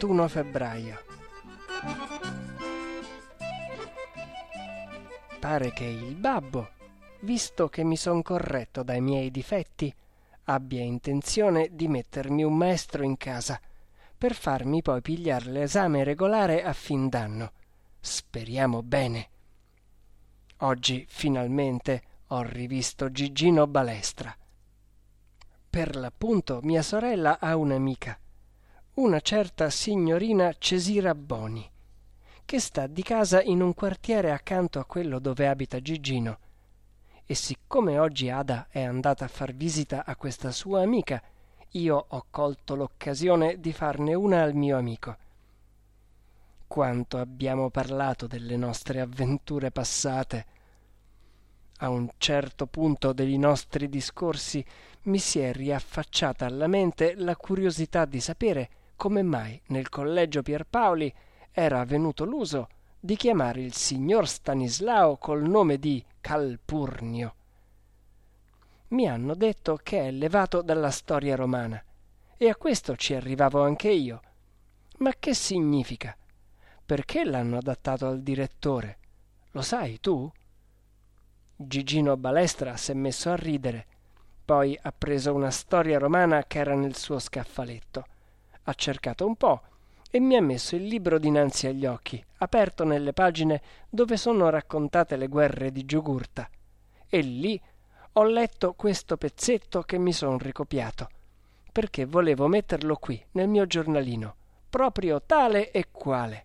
21 febbraio. Pare che il babbo, visto che mi son corretto dai miei difetti, abbia intenzione di mettermi un maestro in casa per farmi poi pigliar l'esame regolare a fin d'anno. Speriamo bene. Oggi finalmente ho rivisto Gigino Balestra. Per l'appunto mia sorella ha un'amica, una certa signorina Cesira Boni, che sta di casa in un quartiere accanto a quello dove abita Gigino, e siccome oggi Ada è andata a far visita a questa sua amica, io ho colto l'occasione di farne una al mio amico. Quanto abbiamo parlato delle nostre avventure passate! A un certo punto dei nostri discorsi mi si è riaffacciata alla mente la curiosità di sapere come mai nel collegio Pierpaoli era venuto l'uso di chiamare il signor Stanislao col nome di Calpurnio. Mi hanno detto che è levato dalla storia romana, e a questo ci arrivavo anche io. Ma che significa? Perché l'hanno adattato al direttore? Lo sai tu? Gigino Balestra s'è messo a ridere, poi ha preso una storia romana che era nel suo scaffaletto, ha cercato un po' e mi ha messo il libro dinanzi agli occhi, aperto nelle pagine dove sono raccontate le guerre di Giugurta, e lì ho letto questo pezzetto che mi son ricopiato, perché volevo metterlo qui nel mio giornalino, proprio tale e quale.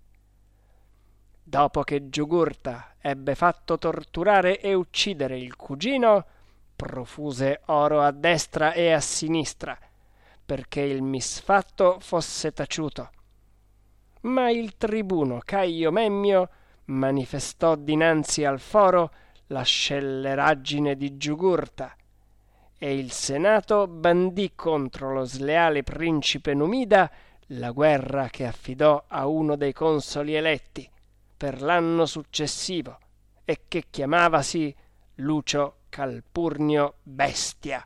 Dopo che Giugurta ebbe fatto torturare e uccidere il cugino, profuse oro a destra e a sinistra, perché il misfatto fosse taciuto. Ma il tribuno Caio Memmio manifestò dinanzi al foro la scelleraggine di Giugurta, e il Senato bandì contro lo sleale principe Numida la guerra che affidò a uno dei consoli eletti per l'anno successivo e che chiamavasi Lucio Calpurnio Bestia.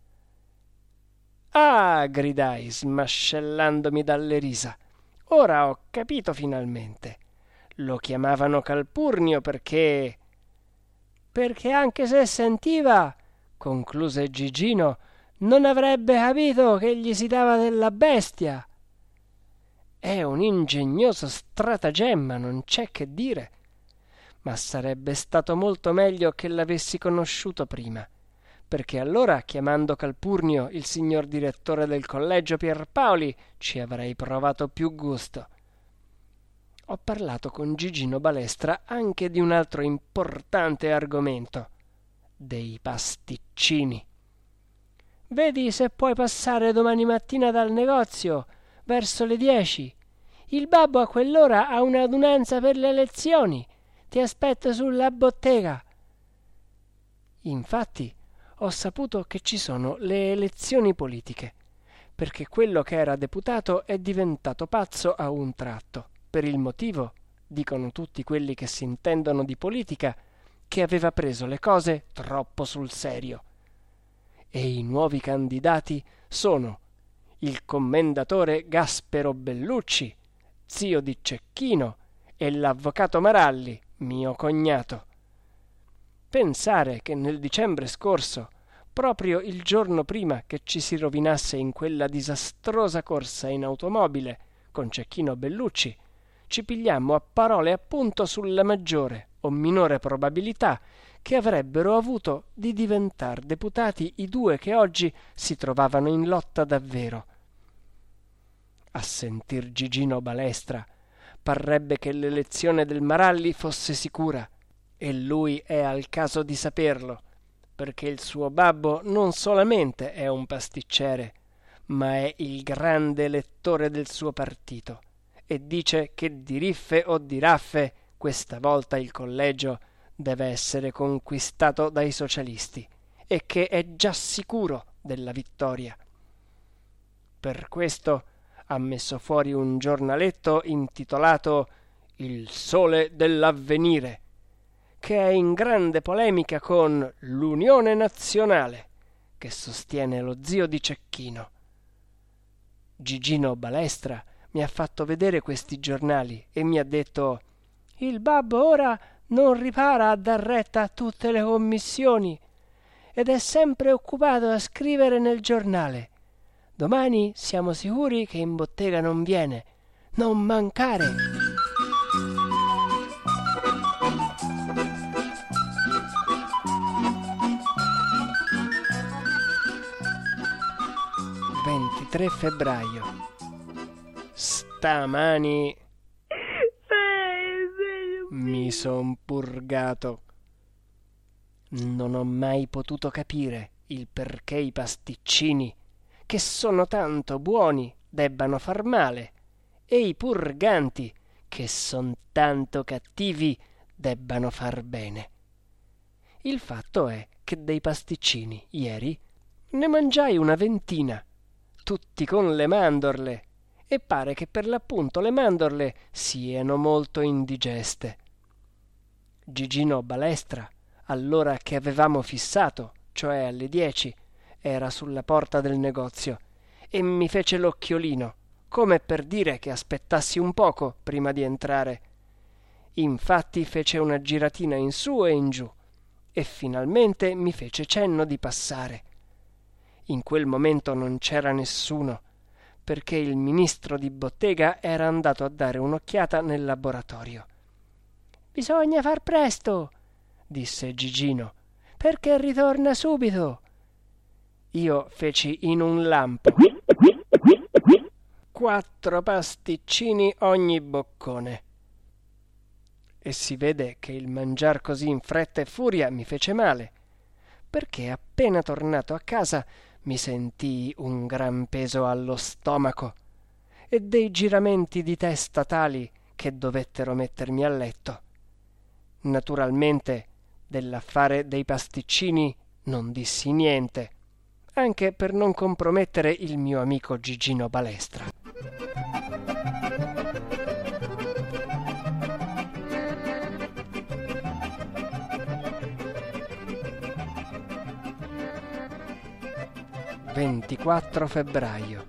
Ah, gridai, smascellandomi dalle risa, ora ho capito finalmente. Lo chiamavano Calpurnio perché anche se sentiva, concluse Gigino, non avrebbe capito che gli si dava della bestia. È un ingegnoso stratagemma, non c'è che dire, ma sarebbe stato molto meglio che l'avessi conosciuto prima, perché allora, chiamando Calpurnio il signor direttore del collegio Pierpaoli, ci avrei provato più gusto. Ho parlato con Gigino Balestra anche di un altro importante argomento, dei pasticcini. Vedi se puoi passare domani mattina dal negozio, verso le 10. Il babbo a quell'ora ha un'adunanza per le elezioni. Ti aspetto sulla bottega. Infatti, ho saputo che ci sono le elezioni politiche, perché quello che era deputato è diventato pazzo a un tratto, per il motivo, dicono tutti quelli che si intendono di politica, che aveva preso le cose troppo sul serio. E i nuovi candidati sono il commendatore Gaspero Bellucci, zio di Cecchino, e l'avvocato Maralli, mio cognato. Pensare che nel dicembre scorso, proprio il giorno prima che ci si rovinasse in quella disastrosa corsa in automobile con Cecchino Bellucci, ci pigliammo a parole appunto sulla maggiore o minore probabilità che avrebbero avuto di diventar deputati i due che oggi si trovavano in lotta davvero. A sentir Gigino Balestra parrebbe che l'elezione del Maralli fosse sicura, e lui è al caso di saperlo, perché il suo babbo non solamente è un pasticcere, ma è il grande elettore del suo partito, e dice che di riffe o di raffe questa volta il collegio deve essere conquistato dai socialisti e che è già sicuro della vittoria. Per questo ha messo fuori un giornaletto intitolato Il Sole dell'Avvenire, che è in grande polemica con l'Unione Nazionale, che sostiene lo zio di Cecchino. Gigino Balestra mi ha fatto vedere questi giornali e mi ha detto: il babbo ora non ripara a dar retta a tutte le commissioni ed è sempre occupato a scrivere nel giornale. Domani siamo sicuri che in bottega non viene. Non mancare. «23 febbraio. Stamani mi son purgato. Non ho mai potuto capire il perché i pasticcini, che sono tanto buoni, debbano far male, e i purganti, che son tanto cattivi, debbano far bene. Il fatto è che dei pasticcini ieri ne mangiai una ventina, tutti con le mandorle, e pare che per l'appunto le mandorle siano molto indigeste. Gigino Balestra, all'ora che avevamo fissato, cioè alle 10, era sulla porta del negozio e mi fece l'occhiolino, come per dire che aspettassi un poco prima di entrare. Infatti fece una giratina in su e in giù e finalmente mi fece cenno di passare. In quel momento non c'era nessuno, perché il ministro di bottega era andato a dare un'occhiata nel laboratorio. «Bisogna far presto», disse Gigino, «perché ritorna subito». Io feci in un lampo 4 pasticcini ogni boccone. E si vede che il mangiar così in fretta e furia mi fece male, perché appena tornato a casa mi sentii un gran peso allo stomaco e dei giramenti di testa tali che dovettero mettermi a letto. Naturalmente dell'affare dei pasticcini non dissi niente, anche per non compromettere il mio amico Gigino Balestra. «24 febbraio.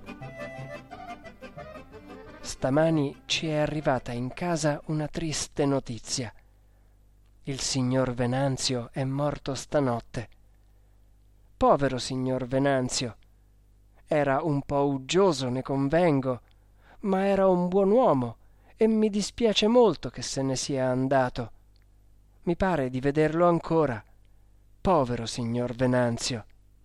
Stamani ci è arrivata in casa una triste notizia. Il signor Venanzio è morto stanotte. Povero signor Venanzio. Era un po' uggioso, ne convengo, ma era un buon uomo e mi dispiace molto che se ne sia andato. Mi pare di vederlo ancora. Povero signor Venanzio».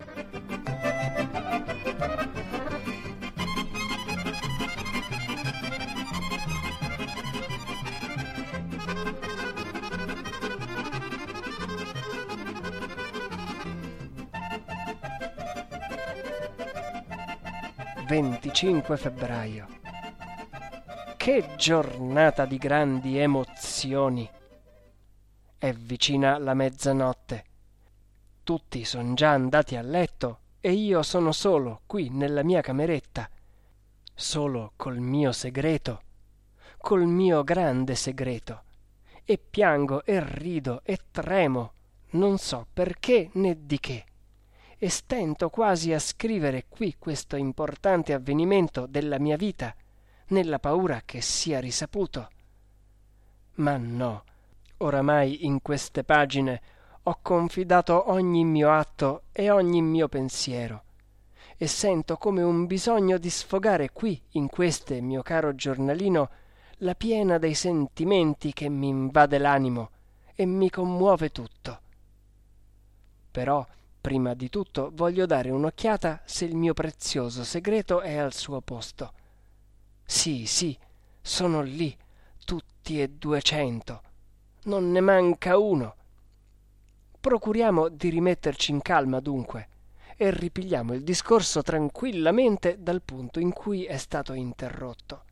«25 febbraio. Che giornata di grandi emozioni! È vicina la mezzanotte. Tutti son già andati a letto e io sono solo qui nella mia cameretta, solo col mio segreto, col mio grande segreto, e piango e rido e tremo, non so perché né di che. E stento quasi a scrivere qui questo importante avvenimento della mia vita, nella paura che sia risaputo. Ma no, oramai in queste pagine ho confidato ogni mio atto e ogni mio pensiero, e sento come un bisogno di sfogare qui, in queste, mio caro giornalino, la piena dei sentimenti che mi invade l'animo e mi commuove tutto. Però prima di tutto voglio dare un'occhiata se il mio prezioso segreto è al suo posto. Sì, sono lì, tutti e 200. Non ne manca uno. Procuriamo di rimetterci in calma dunque e ripigliamo il discorso tranquillamente dal punto in cui è stato interrotto.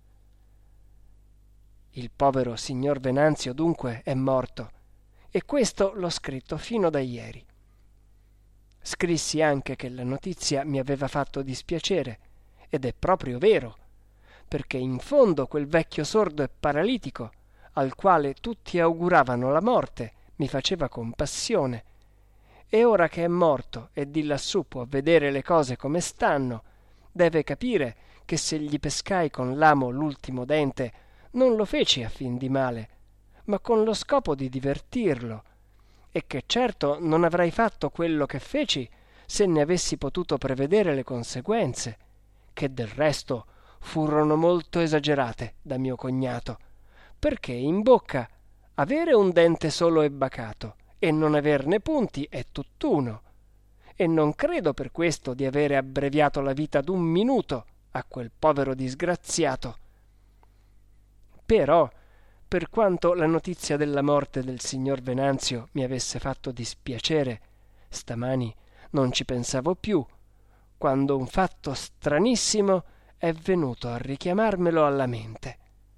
Il povero signor Venanzio dunque è morto, e questo l'ho scritto fino da ieri. Scrissi anche che la notizia mi aveva fatto dispiacere, ed è proprio vero, perché in fondo quel vecchio sordo e paralitico, al quale tutti auguravano la morte, mi faceva compassione, e ora che è morto e di lassù può vedere le cose come stanno, deve capire che se gli pescai con l'amo l'ultimo dente non lo feci a fin di male, ma con lo scopo di divertirlo, e che certo non avrei fatto quello che feci se ne avessi potuto prevedere le conseguenze, che del resto furono molto esagerate da mio cognato, perché in bocca avere un dente solo è bacato e non averne punti è tutt'uno, e non credo per questo di avere abbreviato la vita d'un minuto a quel povero disgraziato. Però, per quanto la notizia della morte del signor Venanzio mi avesse fatto dispiacere, stamani non ci pensavo più, quando un fatto stranissimo è venuto a richiamarmelo alla mente.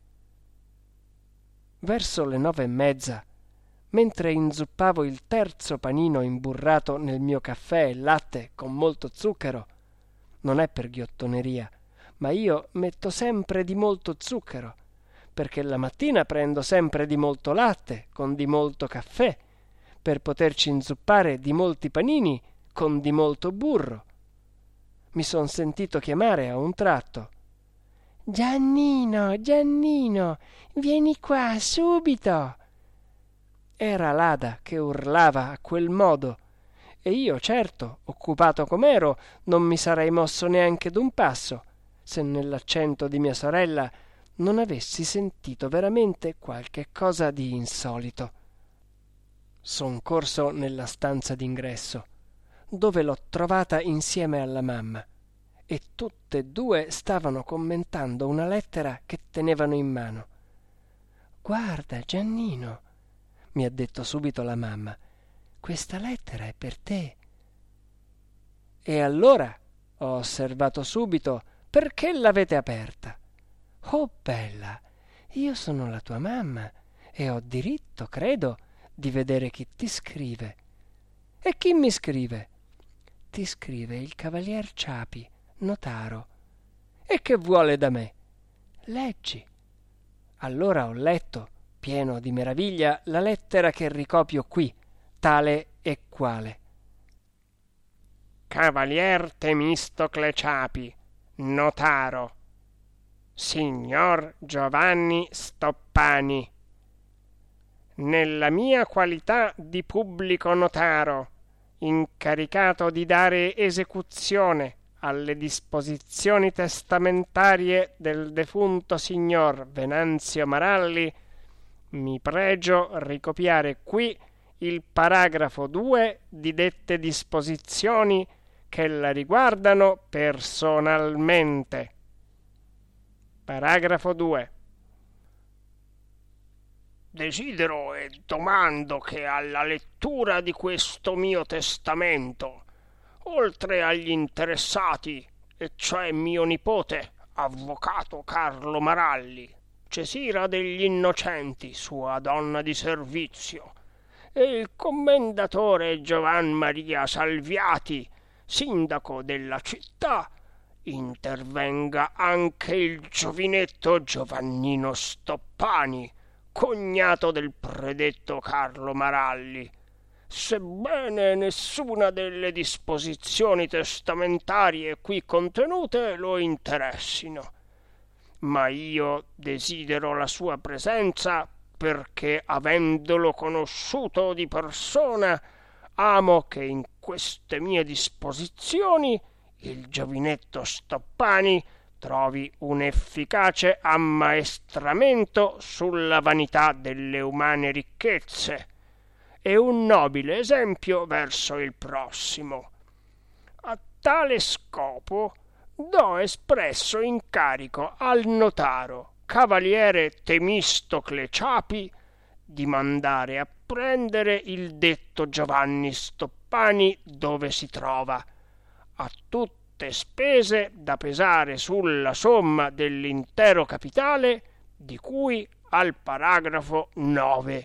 Verso le 9:30, mentre inzuppavo il terzo panino imburrato nel mio caffè e latte con molto zucchero, non è per ghiottoneria, ma io metto sempre di molto zucchero, perché la mattina prendo sempre di molto latte con di molto caffè, per poterci inzuppare di molti panini con di molto burro. Mi son sentito chiamare a un tratto. Giannino, Giannino, vieni qua subito. Era l'Ada che urlava a quel modo, e io, certo, occupato com'ero, non mi sarei mosso neanche d'un passo, se nell'accento di mia sorella non avessi sentito veramente qualche cosa di insolito. Son corso nella stanza d'ingresso, dove l'ho trovata insieme alla mamma, e tutte e due stavano commentando una lettera che tenevano in mano. «Guarda, Giannino», mi ha detto subito la mamma, «questa lettera è per te». «E allora», ho osservato subito, «perché l'avete aperta?» «Oh, bella, io sono la tua mamma e ho diritto, credo, di vedere chi ti scrive». «E chi mi scrive?» «Ti scrive il cavalier Ciapi, notaro». «E che vuole da me?» «Leggi». Allora ho letto, pieno di meraviglia, la lettera che ricopio qui, tale e quale. Cavalier Temistocle Ciapi, notaro, signor Giovanni Stoppani. Nella mia qualità di pubblico notaro, incaricato di dare esecuzione alle disposizioni testamentarie del defunto signor Venanzio Maralli, mi pregio ricopiare qui il paragrafo 2 di dette disposizioni che la riguardano personalmente. Paragrafo 2. Desidero e domando che alla lettura di questo mio testamento, oltre agli interessati, e cioè mio nipote, avvocato Carlo Maralli, Cesira degli Innocenti, sua donna di servizio, e il commendatore Giovan Maria Salviati, sindaco della città, intervenga anche il giovinetto Giovannino Stoppani, cognato del predetto Carlo Maralli, sebbene nessuna delle disposizioni testamentarie qui contenute lo interessino. Ma io desidero la sua presenza perché, avendolo conosciuto di persona, amo che in queste mie disposizioni il giovinetto Stoppani trovi un efficace ammaestramento sulla vanità delle umane ricchezze e un nobile esempio verso il prossimo. A tale scopo do espresso incarico al notaro cavaliere Temistocle Ciapi di mandare a prendere il detto Giovanni Stoppani dove si trova, a tutte spese da pesare sulla somma dell'intero capitale di cui al paragrafo 9.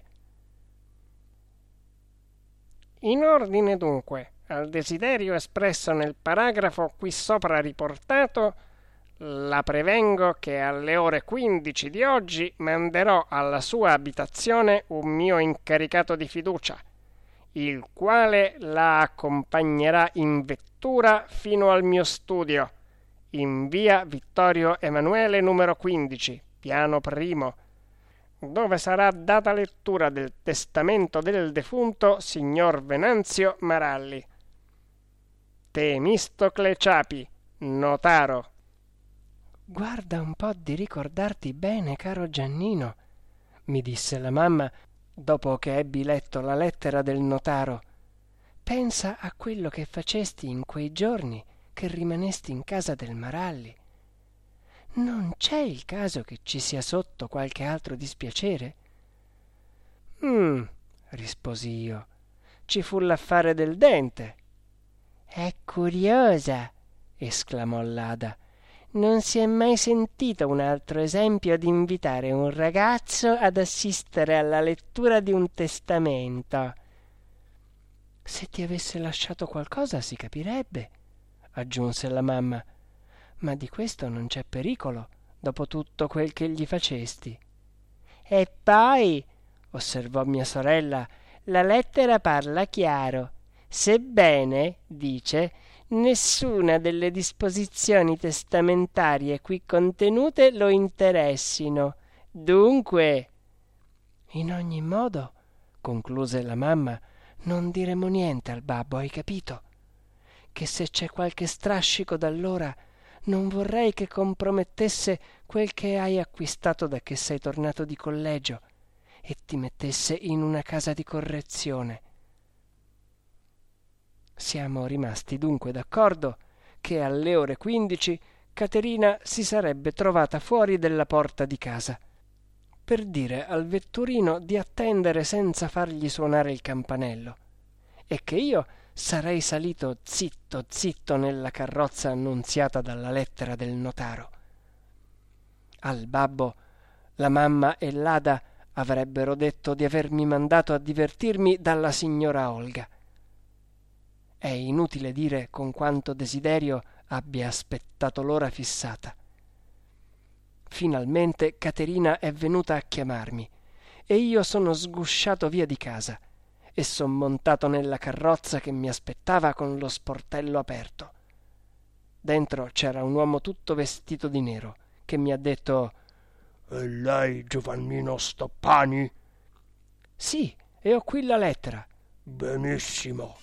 In ordine dunque al desiderio espresso nel paragrafo qui sopra riportato, la prevengo che alle ore 15 di oggi manderò alla sua abitazione un mio incaricato di fiducia, il quale la accompagnerà in vettura fino al mio studio in via Vittorio Emanuele numero 15, piano primo, dove sarà data lettura del testamento del defunto signor Venanzio Maralli. Temistocle Ciapi, notaro. Guarda un po' di ricordarti bene, caro Giannino, mi disse la mamma dopo che ebbi letto la lettera del notaro. Pensa a quello che facesti in quei giorni che rimanesti in casa del Maralli. Non c'è il caso che ci sia sotto qualche altro dispiacere? Risposi io. Ci fu l'affare del dente. È curiosa, esclamò l'Ada. Non si è mai sentito un altro esempio di invitare un ragazzo ad assistere alla lettura di un testamento. Se ti avesse lasciato qualcosa si capirebbe, aggiunse la mamma, ma di questo non c'è pericolo, dopo tutto quel che gli facesti. E poi, osservò mia sorella, la lettera parla chiaro, sebbene, dice, nessuna delle disposizioni testamentarie qui contenute lo interessino. Dunque, in ogni modo, concluse la mamma, non diremo niente al babbo, hai capito? Che se c'è qualche strascico d'allora, non vorrei che compromettesse quel che hai acquistato da che sei tornato di collegio e ti mettesse in una casa di correzione. Siamo rimasti dunque d'accordo che alle ore 15 Caterina si sarebbe trovata fuori della porta di casa per dire al vetturino di attendere senza fargli suonare il campanello e che io sarei salito zitto zitto nella carrozza annunziata dalla lettera del notaro. Al babbo la mamma e l'Ada avrebbero detto di avermi mandato a divertirmi dalla signora Olga. È inutile dire con quanto desiderio abbia aspettato l'ora fissata. Finalmente Caterina è venuta a chiamarmi e io sono sgusciato via di casa e son montato nella carrozza che mi aspettava con lo sportello aperto. Dentro c'era un uomo tutto vestito di nero che mi ha detto: «E lei Giovannino Stoppani?» «Sì, e ho qui la lettera». «Benissimo».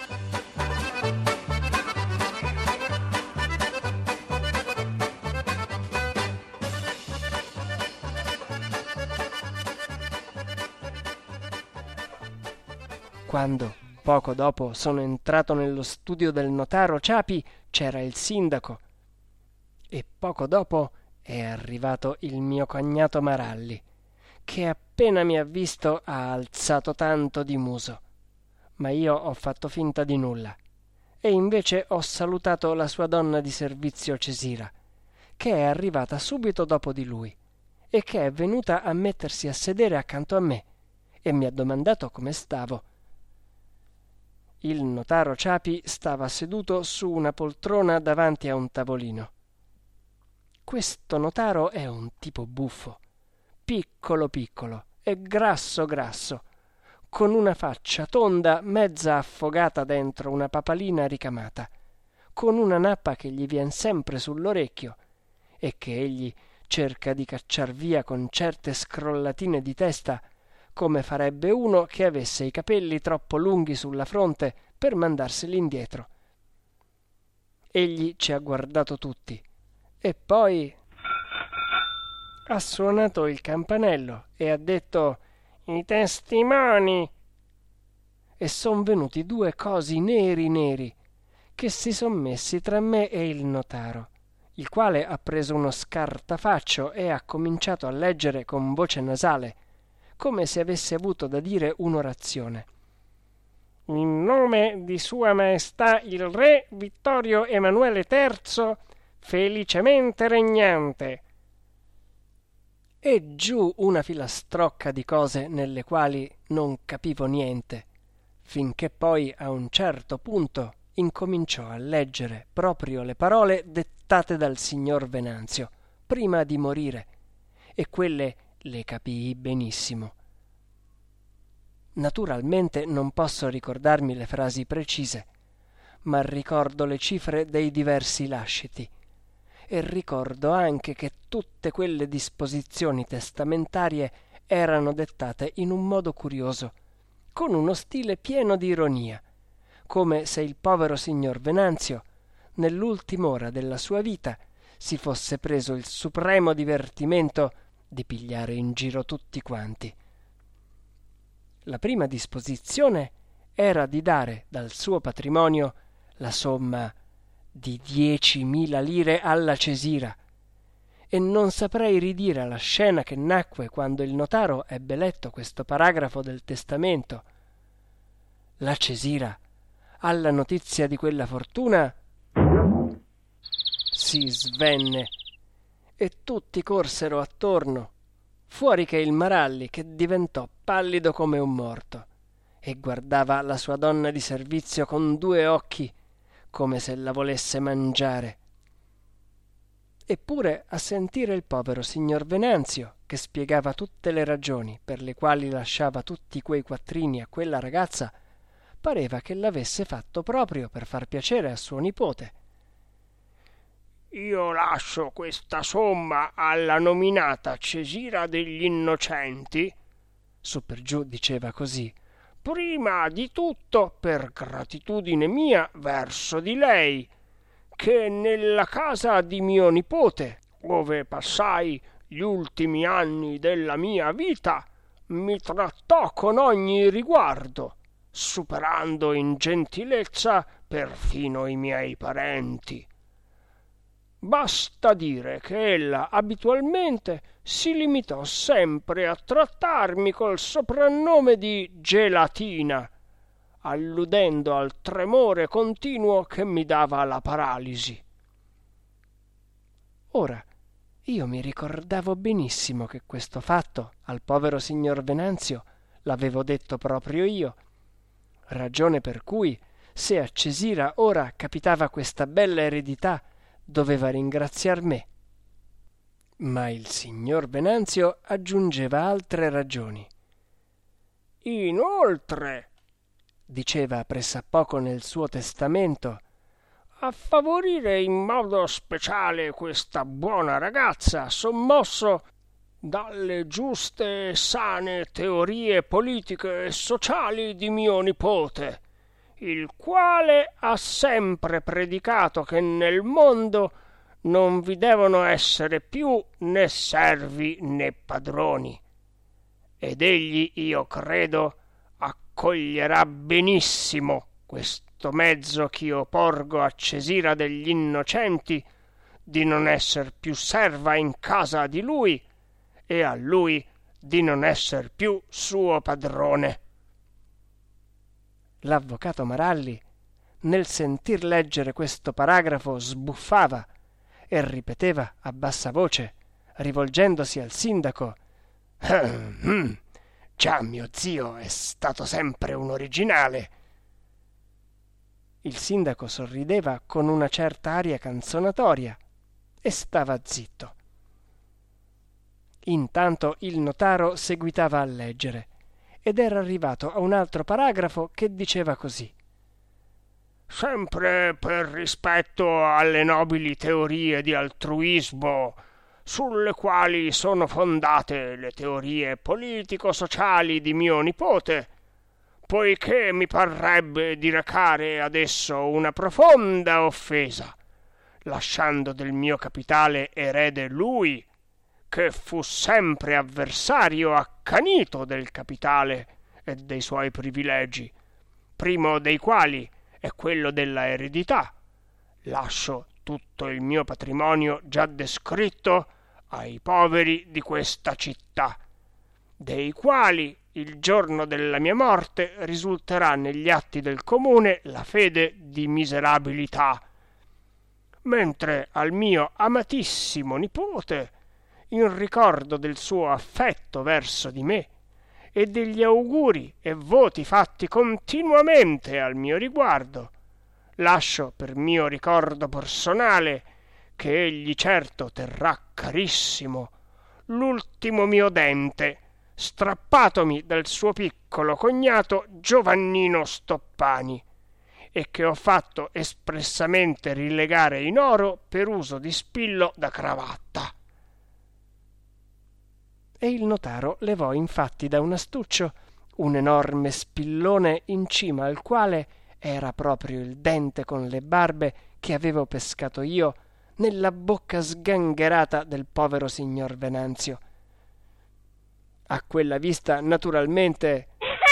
Quando, poco dopo, sono entrato nello studio del notaro Ciapi, c'era il sindaco. E poco dopo è arrivato il mio cognato Maralli, che appena mi ha visto ha alzato tanto di muso. Ma io ho fatto finta di nulla. E invece ho salutato la sua donna di servizio Cesira, che è arrivata subito dopo di lui e che è venuta a mettersi a sedere accanto a me e mi ha domandato come stavo. Il notaro Ciapi stava seduto su una poltrona davanti a un tavolino. Questo notaro è un tipo buffo, piccolo piccolo e grasso grasso, con una faccia tonda mezza affogata dentro una papalina ricamata, con una nappa che gli vien sempre sull'orecchio e che egli cerca di cacciar via con certe scrollatine di testa, come farebbe uno che avesse i capelli troppo lunghi sulla fronte per mandarseli indietro. Egli ci ha guardato tutti e poi ha suonato il campanello e ha detto: «I testimoni!» E son venuti due cosi neri neri che si son messi tra me e il notaro, il quale ha preso uno scartafaccio e ha cominciato a leggere con voce nasale, come se avesse avuto da dire un'orazione. «In nome di Sua Maestà il Re Vittorio Emanuele III, felicemente regnante». E giù una filastrocca di cose nelle quali non capivo niente, finché poi a un certo punto incominciò a leggere proprio le parole dettate dal signor Venanzio prima di morire, e quelle le capii benissimo. Naturalmente non posso ricordarmi le frasi precise, ma ricordo le cifre dei diversi lasciti, e ricordo anche che tutte quelle disposizioni testamentarie erano dettate in un modo curioso, con uno stile pieno di ironia, come se il povero signor Venanzio, nell'ultim'ora della sua vita, si fosse preso il supremo divertimento di pigliare in giro tutti quanti. La prima disposizione era di dare dal suo patrimonio la somma di 10.000 lire alla Cesira, e non saprei ridire la scena che nacque quando il notaro ebbe letto questo paragrafo del testamento. La Cesira, alla notizia di quella fortuna, si svenne e tutti corsero attorno, fuori che il Maralli, che diventò pallido come un morto e guardava la sua donna di servizio con 2 occhi, come se la volesse mangiare. Eppure a sentire il povero signor Venanzio, che spiegava tutte le ragioni per le quali lasciava tutti quei quattrini a quella ragazza, pareva che l'avesse fatto proprio per far piacere a suo nipote. «Io lascio questa somma alla nominata Cesira degli Innocenti», su per giù diceva così, «prima di tutto per gratitudine mia verso di lei, che nella casa di mio nipote, ove passai gli ultimi anni della mia vita, mi trattò con ogni riguardo, superando in gentilezza perfino i miei parenti. Basta dire che ella abitualmente si limitò sempre a trattarmi col soprannome di gelatina, alludendo al tremore continuo che mi dava la paralisi». Ora, io mi ricordavo benissimo che questo fatto al povero signor Venanzio l'avevo detto proprio io, ragione per cui, se a Cesira ora capitava questa bella eredità, doveva ringraziar me. Ma il signor Venanzio aggiungeva altre ragioni. «Inoltre», diceva pressappoco nel suo testamento, «a favorire in modo speciale questa buona ragazza, sommosso dalle giuste e sane teorie politiche e sociali di mio nipote, il quale ha sempre predicato che nel mondo non vi devono essere più né servi né padroni, ed egli, io credo, accoglierà benissimo questo mezzo ch'io porgo a Cesira degli Innocenti di non esser più serva in casa di lui e a lui di non esser più suo padrone». L'avvocato Maralli, nel sentir leggere questo paragrafo, sbuffava e ripeteva a bassa voce, rivolgendosi al sindaco: «Già mio zio è stato sempre un originale». Il sindaco sorrideva con una certa aria canzonatoria e stava zitto. Intanto il notaro seguitava a leggere ed era arrivato a un altro paragrafo che diceva così: «Sempre per rispetto alle nobili teorie di altruismo sulle quali sono fondate le teorie politico-sociali di mio nipote, poiché mi parrebbe di recare ad esso una profonda offesa, lasciando del mio capitale erede lui, che fu sempre avversario accanito del capitale e dei suoi privilegi, primo dei quali è quello della eredità, lascio tutto il mio patrimonio già descritto ai poveri di questa città, dei quali il giorno della mia morte risulterà negli atti del comune la fede di miserabilità, mentre al mio amatissimo nipote, in ricordo del suo affetto verso di me e degli auguri e voti fatti continuamente al mio riguardo, lascio per mio ricordo personale, che egli certo terrà carissimo, l'ultimo mio dente, strappatomi dal suo piccolo cognato Giovannino Stoppani, e che ho fatto espressamente rilegare in oro per uso di spillo da cravatta. E il notaro levò infatti da un astuccio un enorme spillone in cima al quale era proprio il dente con le barbe che avevo pescato io nella bocca sgangherata del povero signor Venanzio. A quella vista, naturalmente,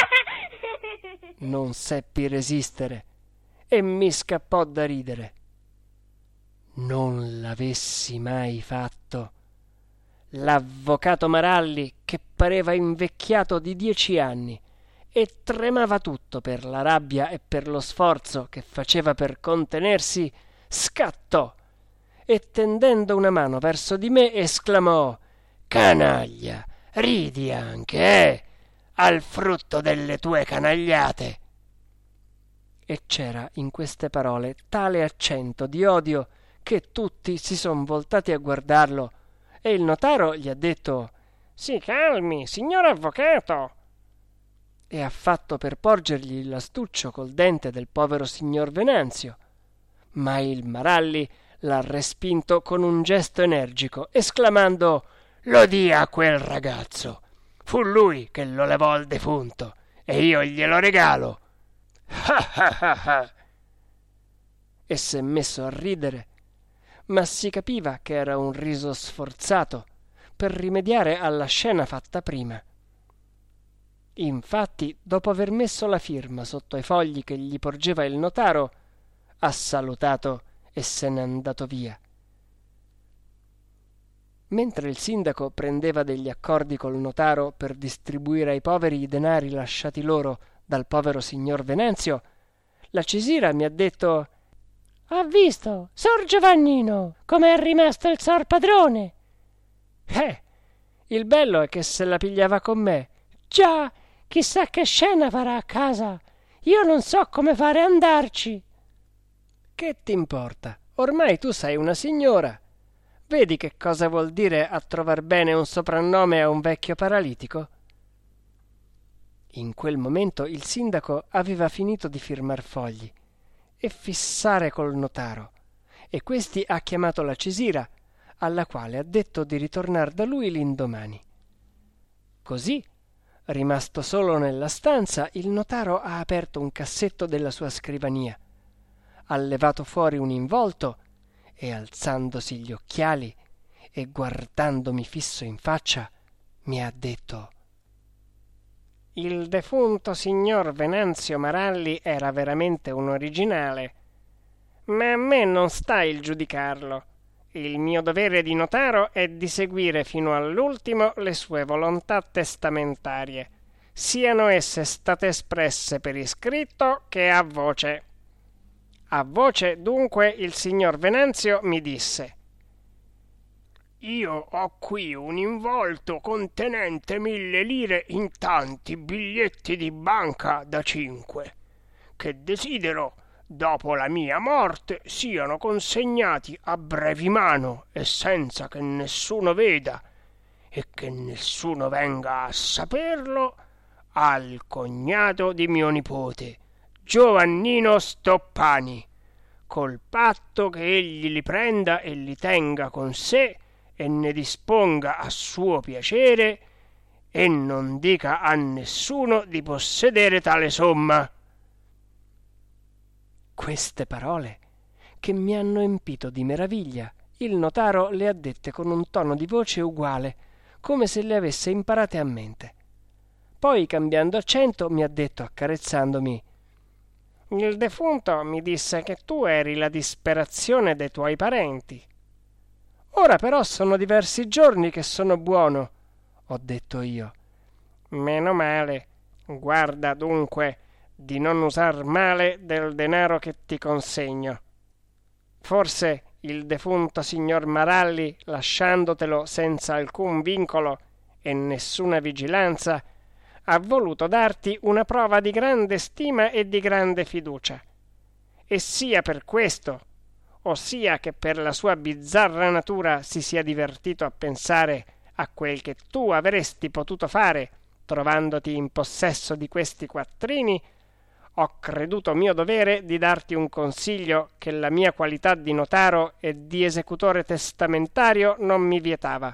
non seppi resistere e mi scappò da ridere. Non l'avessi mai fatto. L'avvocato Maralli, che pareva invecchiato di 10 anni e tremava tutto per la rabbia e per lo sforzo che faceva per contenersi, scattò e tendendo una mano verso di me esclamò: «Canaglia, ridi anche, al frutto delle tue canagliate!» E c'era in queste parole tale accento di odio che tutti si son voltati a guardarlo e il notaro gli ha detto: «Si calmi, signor avvocato!» e ha fatto per porgergli l'astuccio col dente del povero signor Venanzio, ma il Maralli l'ha respinto con un gesto energico, esclamando: «Lo dia a quel ragazzo! Fu lui che lo levò al defunto e io glielo regalo!» E s'è messo a ridere, ma si capiva che era un riso sforzato per rimediare alla scena fatta prima. Infatti, dopo aver messo la firma sotto ai fogli che gli porgeva il notaro, ha salutato e se n'è andato via. Mentre il sindaco prendeva degli accordi col notaro per distribuire ai poveri i denari lasciati loro dal povero signor Venanzio, la Cesira mi ha detto: «Ha visto, Sor Giovannino, come è rimasto il Sor Padrone?» Il bello è che se la pigliava con me. «Già, chissà che scena farà a casa. Io non so come fare a andarci.» «Che t'importa? Ormai tu sei una signora. Vedi che cosa vuol dire a trovar bene un soprannome a un vecchio paralitico?» In quel momento il sindaco aveva finito di firmar fogli e fissare col notaro, e questi ha chiamato la Cesira, alla quale ha detto di ritornar da lui l'indomani. Così, rimasto solo nella stanza, il notaro ha aperto un cassetto della sua scrivania, ha levato fuori un involto e, alzandosi gli occhiali e guardandomi fisso in faccia, mi ha detto: «Il defunto signor Venanzio Maralli era veramente un originale, ma a me non sta il giudicarlo. Il mio dovere di notaro è di seguire fino all'ultimo le sue volontà testamentarie, siano esse state espresse per iscritto che a voce. A voce, dunque, il signor Venanzio mi disse: «Io ho qui un involto contenente 1.000 lire in tanti biglietti di banca da 5, che desidero, dopo la mia morte, siano consegnati a brevimano e senza che nessuno veda e che nessuno venga a saperlo, al cognato di mio nipote, Giovannino Stoppani, col patto che egli li prenda e li tenga con sé e ne disponga a suo piacere e non dica a nessuno di possedere tale somma.» Queste parole, che mi hanno empito di meraviglia, il notaro le ha dette con un tono di voce uguale, come se le avesse imparate a mente. Poi, cambiando accento, mi ha detto, accarezzandomi: «Il defunto mi disse che tu eri la disperazione dei tuoi parenti.» «Ora però sono diversi giorni che sono buono», ho detto io. «Meno male. Guarda dunque di non usar male del denaro che ti consegno. Forse il defunto signor Maralli, lasciandotelo senza alcun vincolo e nessuna vigilanza, ha voluto darti una prova di grande stima e di grande fiducia, e sia per questo, ossia che per la sua bizzarra natura si sia divertito a pensare a quel che tu avresti potuto fare trovandoti in possesso di questi quattrini, ho creduto mio dovere di darti un consiglio che la mia qualità di notaro e di esecutore testamentario non mi vietava.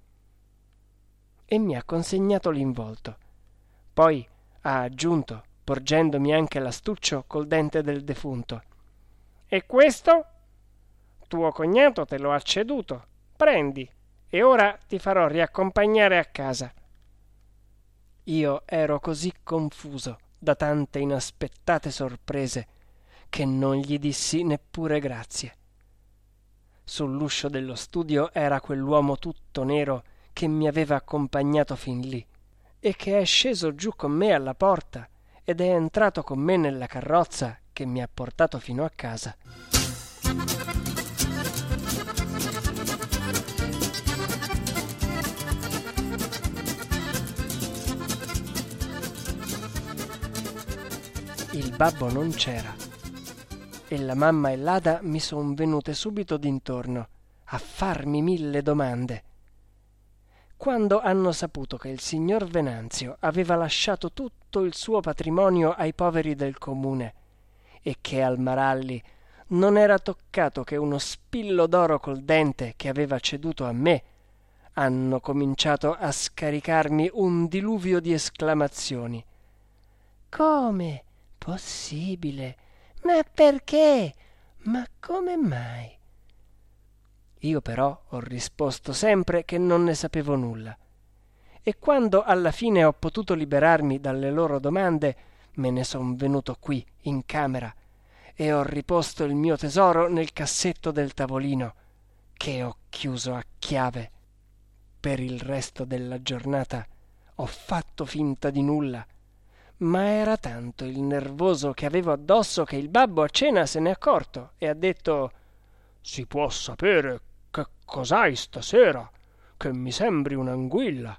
E mi ha consegnato l'involto. Poi ha aggiunto, porgendomi anche l'astuccio col dente del defunto: «E questo? Tuo cognato te lo ha ceduto. Prendi, e ora ti farò riaccompagnare a casa». Io ero così confuso da tante inaspettate sorprese che non gli dissi neppure grazie. Sull'uscio dello studio era quell'uomo tutto nero che mi aveva accompagnato fin lì e che è sceso giù con me alla porta ed è entrato con me nella carrozza che mi ha portato fino a casa. Il babbo non c'era e la mamma e l'Ada mi son venute subito d'intorno a farmi 1000 domande. Quando hanno saputo che il signor Venanzio aveva lasciato tutto il suo patrimonio ai poveri del comune e che al Maralli non era toccato che uno spillo d'oro col dente che aveva ceduto a me, hanno cominciato a scaricarmi un diluvio di esclamazioni. «Come? Possibile? Ma perché? Ma come mai?» Io però ho risposto sempre che non ne sapevo nulla. E quando alla fine ho potuto liberarmi dalle loro domande, me ne son venuto qui, in camera, e ho riposto il mio tesoro nel cassetto del tavolino, che ho chiuso a chiave. Per il resto della giornata ho fatto finta di nulla, ma era tanto il nervoso che avevo addosso che il babbo a cena se n'è accorto e ha detto: «Si può sapere che cos'hai stasera, che mi sembri un'anguilla».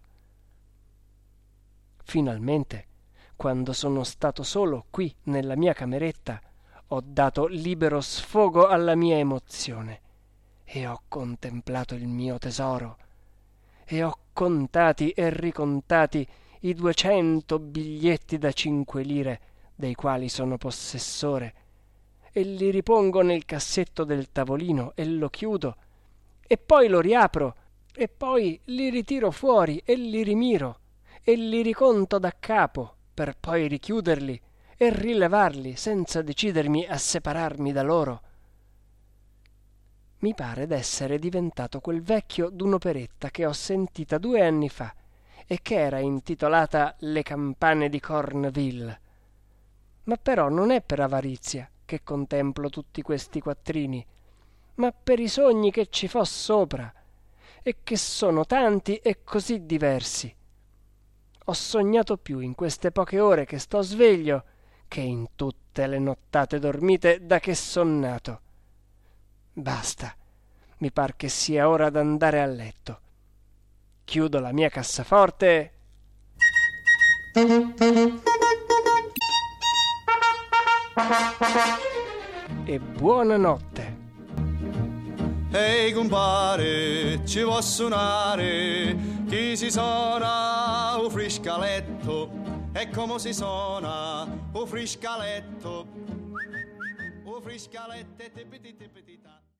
Finalmente, quando sono stato solo qui nella mia cameretta, ho dato libero sfogo alla mia emozione e ho contemplato il mio tesoro e ho contati e ricontati i 200 biglietti da 5 lire dei quali sono possessore e li ripongo nel cassetto del tavolino e lo chiudo e poi lo riapro e poi li ritiro fuori e li rimiro e li riconto da capo per poi richiuderli e rilevarli senza decidermi a separarmi da loro. Mi pare d'essere diventato quel vecchio d'un'operetta che ho sentita 2 anni fa e che era intitolata Le campane di Cornville. Ma però non è per avarizia che contemplo tutti questi quattrini, ma per i sogni che ci fo sopra e che sono tanti e così diversi. Ho sognato più in queste poche ore che sto sveglio che in tutte le nottate dormite da che son nato. Basta, mi par che sia ora d'andare a letto. Chiudo la mia cassaforte e buonanotte. Ehi compare, ci può suonare, chi si suona un friscaletto, e come si suona un friscaletto, un friscaletto tipiti tipiti ta.